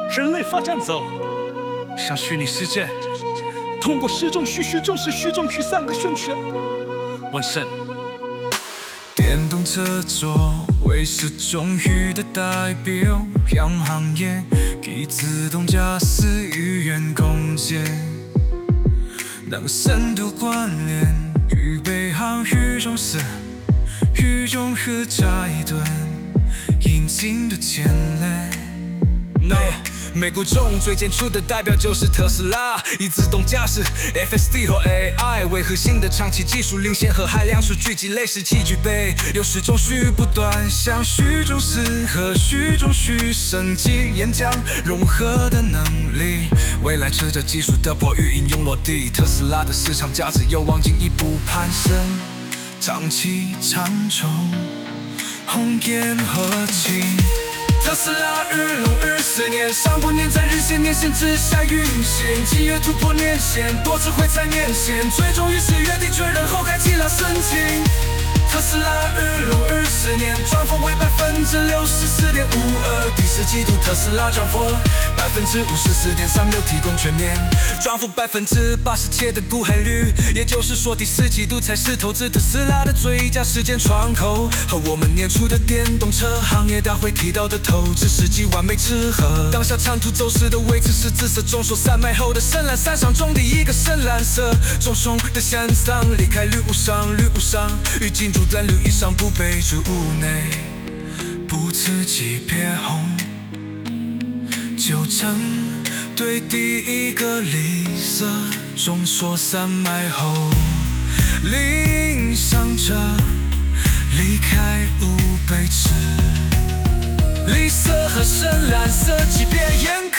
人类发展走向虚拟世界，通过虚中虚、虚中实、虚中虚3个选项。问世。 电动车作为实中虚的代表，让行业给自动驾驶语言空间，能深度关联与备航虚中实、虚中和窄端引擎的潜能。美股中最杰出的代表就是特斯拉，以自动驾驶、FSD 和 AI 为核心的长期技术领先和海量数据积累时期具备，有虚中虚不断向虚中实和虚中虚升级演讲融合的能力。未来车着技术的破与应用落地，特斯拉的市场价值有望进一步攀升，长期长寿，红颜和情。特斯拉日龙24年，上半年在日线年线之下运行，几月突破年线，多次回踩年线，最终于10月底确认后开启了申请。特斯拉日龙24年，涨幅为64.52%，第四季度特斯拉涨幅54.36%，提供全年涨幅87%的股海率，也就是说第四季度才是投资特斯拉的最佳时间窗口。和我们年初的电动车行业大会提到的投资时机完美契合。当下长途走势的位置是紫色中手山脉后的深蓝山上中的一个深蓝色中松的山上，离开绿雾上，绿雾上与进入蓝绿以上不被住屋内，不自己撇红，就针对第一个绿色中锁山脉后，领上车离开乌北池，绿色和深蓝色级别严